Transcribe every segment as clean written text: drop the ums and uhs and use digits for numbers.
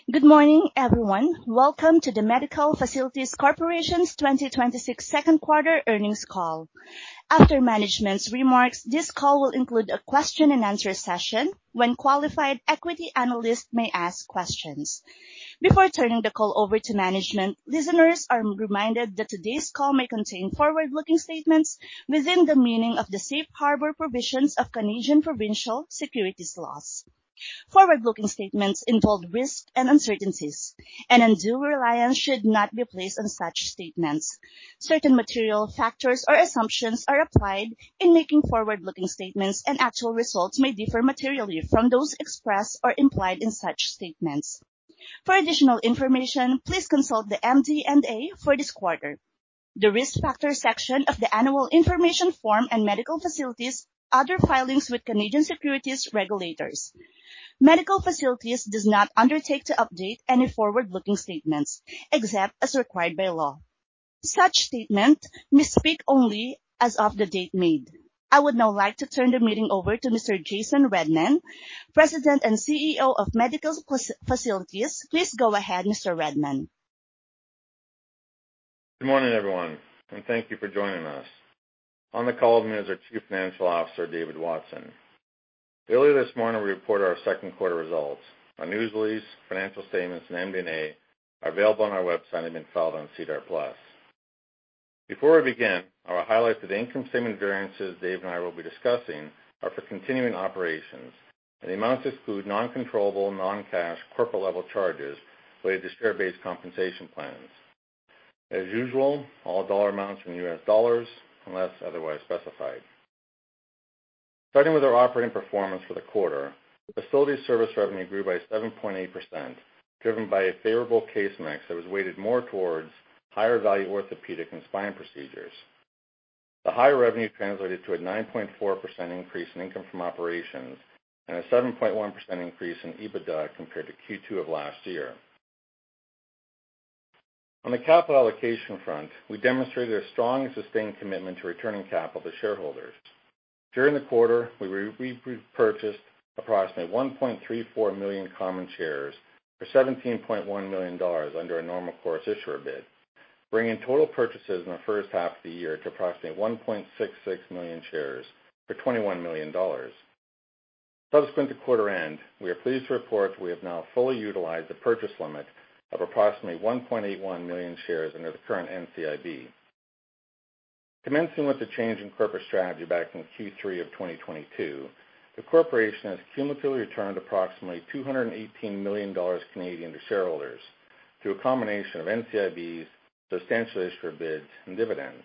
Good morning, everyone. Welcome to the Medical Facilities Corporation's 2026 second quarter earnings call. After management's remarks, this call will include a question and answer session when qualified equity analysts may ask questions. Before turning the call over to management, listeners are reminded that today's call may contain forward-looking statements within the meaning of the safe harbor provisions of Canadian provincial securities laws. Forward-looking statements involve risks and uncertainties, and undue reliance should not be placed on such statements. Certain material factors or assumptions are applied in making forward-looking statements, and actual results may differ materially from those expressed or implied in such statements. For additional information, please consult the MD&A for this quarter, the Risk Factors section of the Annual Information Form, and Medical Facilities' other filings with Canadian securities regulators. Medical Facilities does not undertake to update any forward-looking statements, except as required by law. Such statements may speak only as of the date made. I would now like to turn the meeting over to Mr. Jason Redman, President and CEO of Medical Facilities. Please go ahead, Mr. Redman. Good morning, everyone, and thank you for joining us. On the call with me is our Chief Financial Officer, David Watson. Earlier this morning, we reported our second quarter results. Our news release, financial statements, and MD&A are available on our website and have been filed on SEDAR+. Before we begin, I will highlight that the income statement variances Dave and I will be discussing are for continuing operations, and the amounts exclude non-controllable, non-cash, corporate-level charges related to share-based compensation plans. As usual, all dollar amounts are in U.S. dollars unless otherwise specified. Starting with our operating performance for the quarter, facility service revenue grew by 7.8%, driven by a favorable case mix that was weighted more towards higher value orthopedic and spine procedures. The higher revenue translated to a 9.4% increase in income from operations and a 7.1% increase in EBITDA compared to Q2 of last year. On the capital allocation front, we demonstrated a strong and sustained commitment to returning capital to shareholders. During the quarter, we repurchased approximately 1.34 million common shares for $17.1 million under a normal course issuer bid, bringing total purchases in the first half of the year to approximately 1.66 million shares for $21 million. Subsequent to quarter end, we are pleased to report we have now fully utilized the purchase limit of approximately 1.81 million shares under the current NCIB. Commencing with the change in corporate strategy back in Q3 of 2022, the corporation has cumulatively returned approximately $218 million Canadian to shareholders through a combination of NCIBs, substantial issuer bids, and dividends.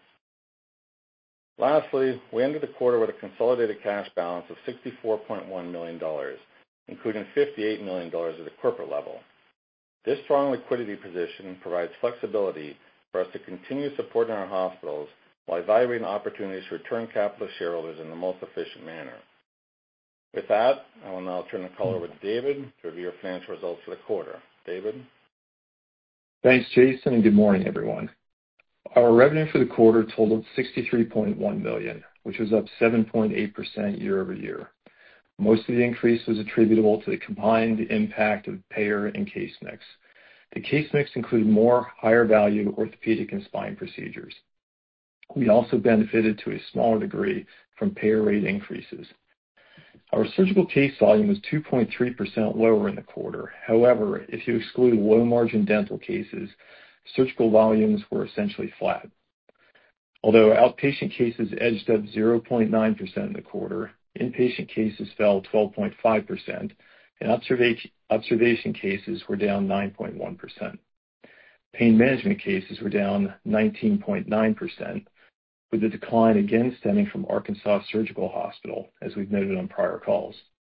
Lastly, we ended the quarter with a consolidated cash balance of $64.1 million, including $58 million at the corporate level. This strong liquidity position provides flexibility for us to continue supporting our hospitals while evaluating opportunities to return capital to shareholders in the most efficient manner. With that, I will now turn the call over to David to review our financial results for the quarter. David? Thanks, Jason, and good morning, everyone. Our revenue for the quarter totaled $63.1 million, which was up 7.8% year over year. Most of the increase was attributable to the combined impact of payer and case mix. The case mix included more higher value orthopedic and spine procedures. We also benefited to a smaller degree from payer rate increases. Our surgical case volume was 2.3% lower in the quarter. However, if you exclude low-margin dental cases, surgical volumes were essentially flat. Although outpatient cases edged up 0.9% in the quarter, inpatient cases fell 12.5%, and observation cases were down 9.1%. Pain management cases were down 19.9%, with the decline again stemming from Arkansas Surgical Hospital, as we've noted on prior calls.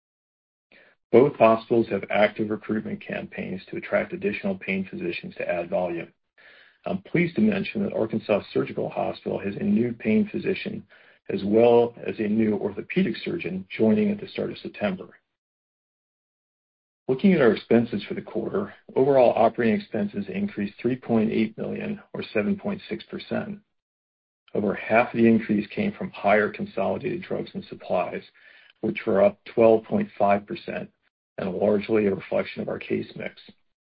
Both hospitals have active recruitment campaigns to attract additional pain physicians to add volume. I'm pleased to mention that Arkansas Surgical Hospital has a new pain physician as well as a new orthopedic surgeon joining at the start of September. Looking at our expenses for the quarter, overall operating expenses increased $3.8 million, or 7.6%. Over half of the increase came from higher consolidated drugs and supplies, which were up 12.5%, and largely a reflection of our case mix.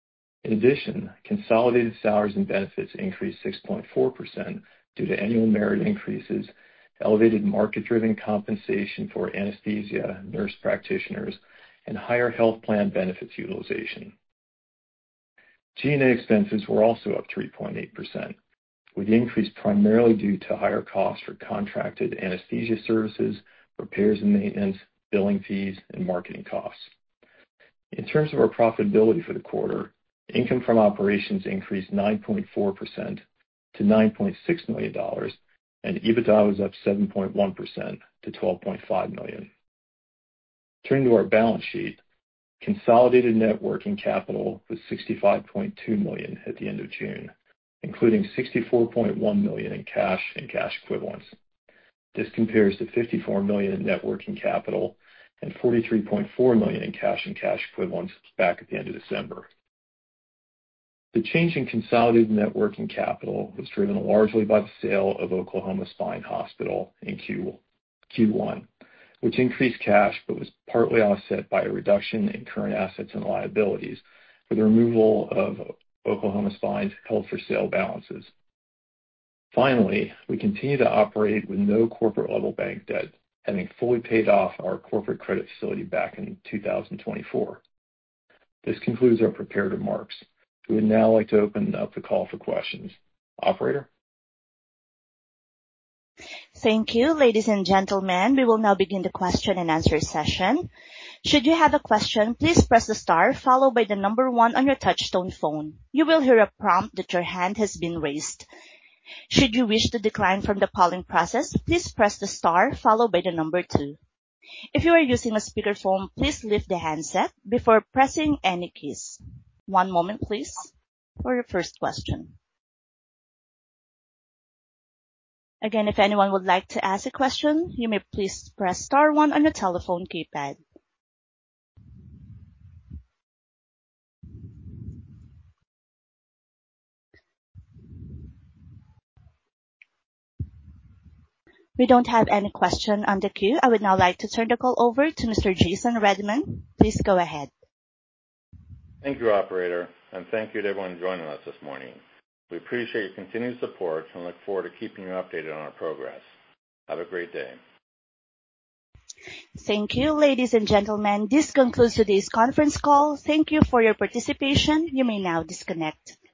In addition, consolidated salaries and benefits increased 6.4% due to annual merit increases, elevated market-driven compensation for anesthesia nurse practitioners, and higher health plan benefits utilization. G&A expenses were also up 3.8%, with the increase primarily due to higher costs for contracted anesthesia services, repairs and maintenance, billing fees, and marketing costs. In terms of our profitability for the quarter, income from operations increased 9.4% to $9.6 million, and EBITDA was up 7.1% to $12.5 million. Turning to our balance sheet, consolidated net working capital was $65.2 million at the end of June, including $64.1 million in cash and cash equivalents. This compares to $54 million in net working capital and $43.4 million in cash and cash equivalents back at the end of December. The change in consolidated net working capital was driven largely by the sale of Oklahoma Spine Hospital in Q1, which increased cash but was partly offset by a reduction in current assets and liabilities for the removal of Oklahoma Spine's held-for-sale balances. Finally, we continue to operate with no corporate-level bank debt, having fully paid off our corporate credit facility back in 2024. This concludes our prepared remarks. We would now like to open up the call for questions. Operator? Thank you, ladies and gentlemen. We will now begin the question and answer session. Should you have a question, please press the star followed by the number 1 on your touchtone phone. You will hear a prompt that your hand has been raised. Should you wish to decline from the polling process, please press the star followed by the number 2. If you are using a speakerphone, please lift the handset before pressing any keys. One moment, please, for your first question. Again, if anyone would like to ask a question, you may please press star 1 on your telephone keypad. We don't have any question on the queue. I would now like to turn the call over to Mr. Jason Redman. Please go ahead. Thank you, operator, and thank you to everyone joining us this morning. We appreciate your continued support and look forward to keeping you updated on our progress. Have a great day. Thank you, ladies and gentlemen. This concludes today's conference call. Thank you for your participation. You may now disconnect.